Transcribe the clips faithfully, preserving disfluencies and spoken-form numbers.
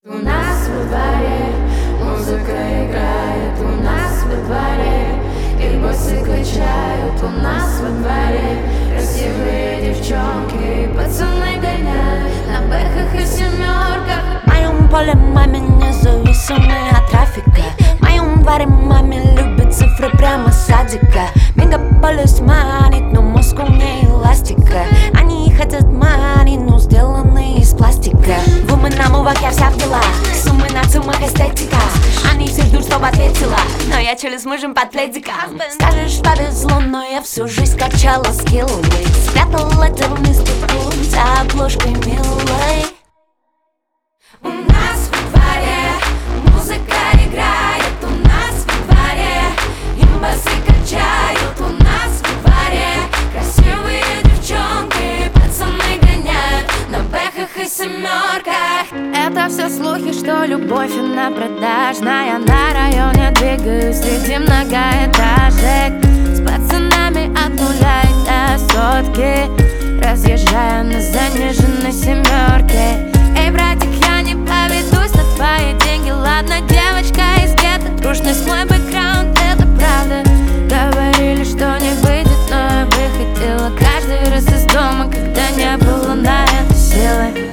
У нас во дворе музыка играет, у нас во дворе и боссы качают. У нас во дворе красивые девчонки, пацаны гоняют на бэхах и семерках. В моем поле маме независимые от трафика. В моем дворе маме любят цифры прямо с садика. Мегаполис манит, но мозг умнее эластика. Они хотят мани, но сделаны из пластика. Вумен на мувах, я вся в делах, суммы на цумах, эстетика. Они все ждут, чтоб ответила, но я челю с мужем под пледиком. Скажешь, повезло, но я всю жизнь качала скиллы. Спрятала тернистый путь за обложкой милой. У нас во дворе музыка играет, у нас во дворе и басы качают. У нас во дворе красивые девчонки, пацаны гоняют на бэхах и семерках. Это все слухи, что любовь она продажная. На районе двигаюсь среди многоэтажек с пацанами от нуля и до сотки, разъезжая на заниженной семерке. Эй, братик, я не поведусь на твои деньги. Ладно, девочка из гетто, трушность мой бэкграунд, это правда. Говорили, что не выйдет, но я выходила каждый раз из дома, когда не было на это силы.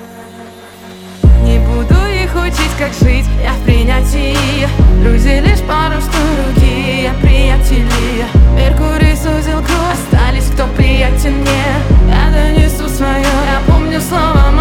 Не буду их учить, как жить, я в принятии. Друзей лишь пару, что руки, я приятели. Меркурий сузил круг, остались кто приятен мне. Я донесу свое, я помню слово